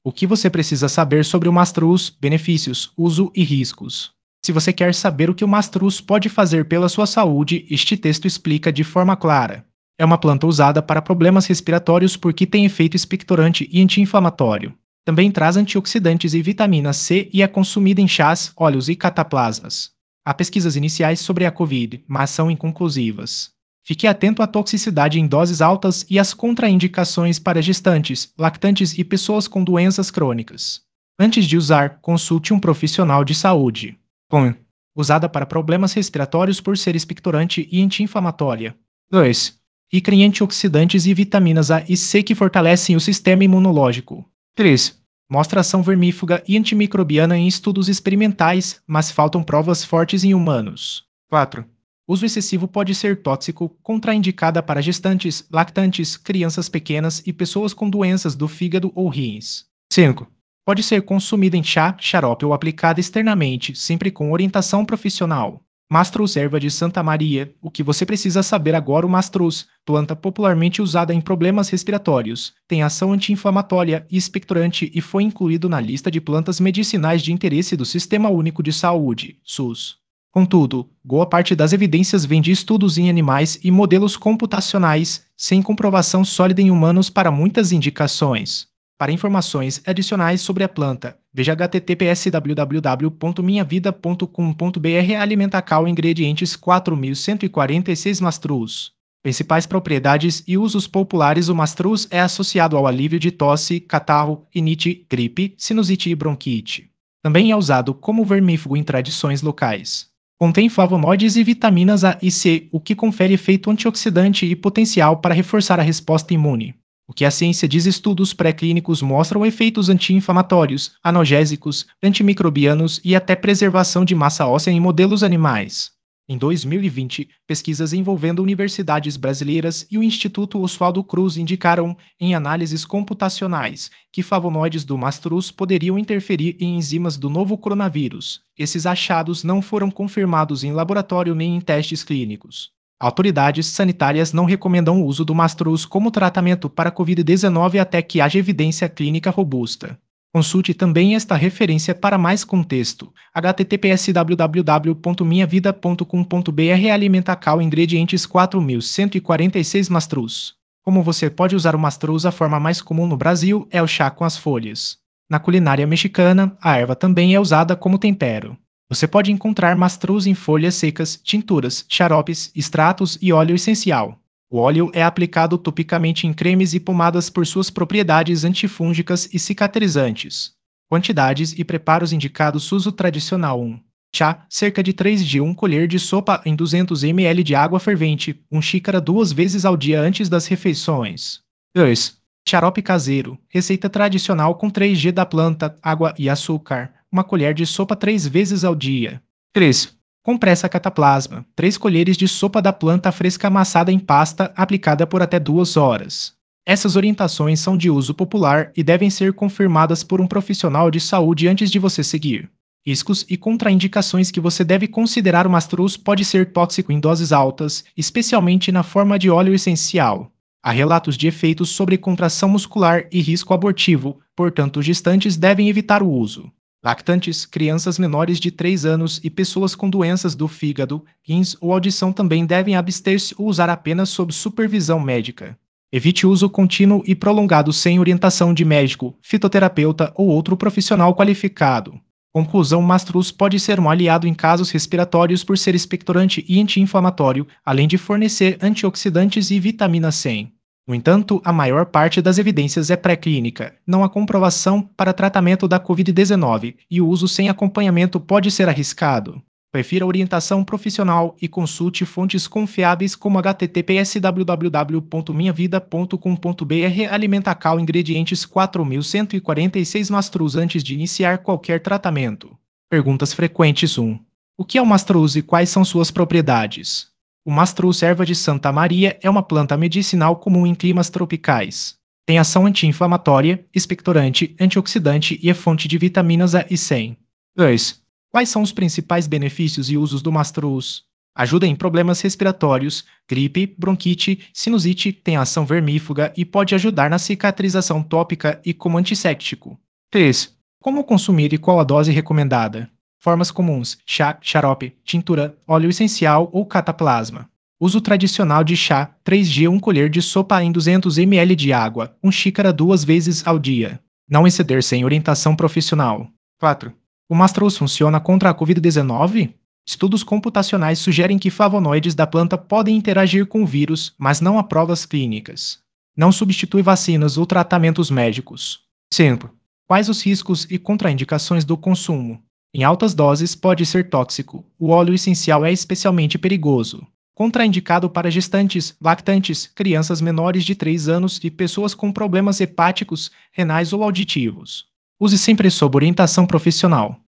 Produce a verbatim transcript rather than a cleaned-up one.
O que você precisa saber sobre o mastruz, benefícios, uso e riscos? Se você quer saber o que o mastruz pode fazer pela sua saúde, este texto explica de forma clara. É uma planta usada para problemas respiratórios porque tem efeito expectorante e anti-inflamatório. Também traz antioxidantes e vitamina C e é consumida em chás, óleos e cataplasmas. Há pesquisas iniciais sobre a Covid, mas são inconclusivas. Fique atento à toxicidade em doses altas e às contraindicações para gestantes, lactantes e pessoas com doenças crônicas. Antes de usar, consulte um profissional de saúde. um. Usada para problemas respiratórios por ser expectorante e anti-inflamatória. dois. Rica em antioxidantes e vitaminas A e C que fortalecem o sistema imunológico. três. Mostra ação vermífuga e antimicrobiana em estudos experimentais, mas faltam provas fortes em humanos. quatro. Uso excessivo pode ser tóxico, contraindicada para gestantes, lactantes, crianças pequenas e pessoas com doenças do fígado ou rins. cinco. Pode ser consumida em chá, xarope ou aplicada externamente, sempre com orientação profissional. Mastruz erva de Santa Maria. O que você precisa saber agora: o mastruz, planta popularmente usada em problemas respiratórios, tem ação anti-inflamatória e expectorante e foi incluído na lista de plantas medicinais de interesse do Sistema Único de Saúde, SUS. Contudo, boa parte das evidências vem de estudos em animais e modelos computacionais, sem comprovação sólida em humanos para muitas indicações. Para informações adicionais sobre a planta, veja h t t p s w w w ponto minha vida ponto com ponto b r. Alimentacal Ingredientes quatro mil cento e quarenta e seis Mastruz. Principais propriedades e usos populares: o mastruz é associado ao alívio de tosse, catarro, rinite, gripe, sinusite e bronquite. Também é usado como vermífugo em tradições locais. Contém flavonoides e vitaminas A e C, o que confere efeito antioxidante e potencial para reforçar a resposta imune. O que a ciência diz: estudos pré-clínicos mostram efeitos anti-inflamatórios, analgésicos, antimicrobianos e até preservação de massa óssea em modelos animais. Em dois mil e vinte, pesquisas envolvendo universidades brasileiras e o Instituto Oswaldo Cruz indicaram, em análises computacionais, que flavonoides do mastruz poderiam interferir em enzimas do novo coronavírus. Esses achados não foram confirmados em laboratório nem em testes clínicos. Autoridades sanitárias não recomendam o uso do mastruz como tratamento para a covid dezenove até que haja evidência clínica robusta. Consulte também esta referência para mais contexto: h t t p s w w w ponto minha vida ponto com ponto b r. Alimentacal Ingredientes quatro mil cento e quarenta e seis Mastruz. Como você pode usar o mastruz? A forma mais comum no Brasil é o chá com as folhas. Na culinária mexicana, a erva também é usada como tempero. Você pode encontrar mastruz em folhas secas, tinturas, xaropes, extratos e óleo essencial. O óleo é aplicado topicamente em cremes e pomadas por suas propriedades antifúngicas e cicatrizantes. Quantidades e preparos indicados: uso tradicional: um. Chá, cerca de três de uma colher de sopa em duzentos mililitros de água fervente, uma xícara duas vezes ao dia antes das refeições. dois. Xarope caseiro, receita tradicional com três gramas da planta, água e açúcar, uma colher de sopa três vezes ao dia. três. Compressa cataplasma, três colheres de sopa da planta fresca amassada em pasta, aplicada por até duas horas. Essas orientações são de uso popular e devem ser confirmadas por um profissional de saúde antes de você seguir. Riscos e contraindicações que você deve considerar: o mastruz pode ser tóxico em doses altas, especialmente na forma de óleo essencial. Há relatos de efeitos sobre contração muscular e risco abortivo, portanto, gestantes devem evitar o uso. Lactantes, crianças menores de três anos e pessoas com doenças do fígado, rins ou audição também devem abster-se ou usar apenas sob supervisão médica. Evite uso contínuo e prolongado sem orientação de médico, fitoterapeuta ou outro profissional qualificado. Conclusão: o mastruz pode ser um aliado em casos respiratórios por ser expectorante e anti-inflamatório, além de fornecer antioxidantes e vitamina C. No entanto, a maior parte das evidências é pré-clínica, não há comprovação para tratamento da covid dezenove, e o uso sem acompanhamento pode ser arriscado. Prefira orientação profissional e consulte fontes confiáveis como h t t p s w w w ponto minha vida ponto com ponto b r. Alimentacal Ingredientes quatro mil cento e quarenta e seis Mastruz. Antes de iniciar qualquer tratamento. Perguntas frequentes: um. O que é o mastruz e quais são suas propriedades? O mastruz erva de Santa Maria é uma planta medicinal comum em climas tropicais. Tem ação anti-inflamatória, expectorante, antioxidante e é fonte de vitaminas A e C. dois. Quais são os principais benefícios e usos do mastruz? Ajuda em problemas respiratórios, gripe, bronquite, sinusite, tem ação vermífuga e pode ajudar na cicatrização tópica e como antisséptico. três. Como consumir e qual a dose recomendada? Formas comuns: chá, xarope, tintura, óleo essencial ou cataplasma. Uso tradicional de chá: três dias uma colher de sopa em duzentos mililitros de água, uma xícara duas vezes ao dia. Não exceder sem orientação profissional. quatro. O Mastruz funciona contra a covid dezenove? Estudos computacionais sugerem que flavonoides da planta podem interagir com o vírus, mas não há provas clínicas. Não substitui vacinas ou tratamentos médicos. cinco. Quais os riscos e contraindicações do consumo? Em altas doses pode ser tóxico. O óleo essencial é especialmente perigoso. Contraindicado para gestantes, lactantes, crianças menores de três anos e pessoas com problemas hepáticos, renais ou auditivos. Use sempre sob orientação profissional.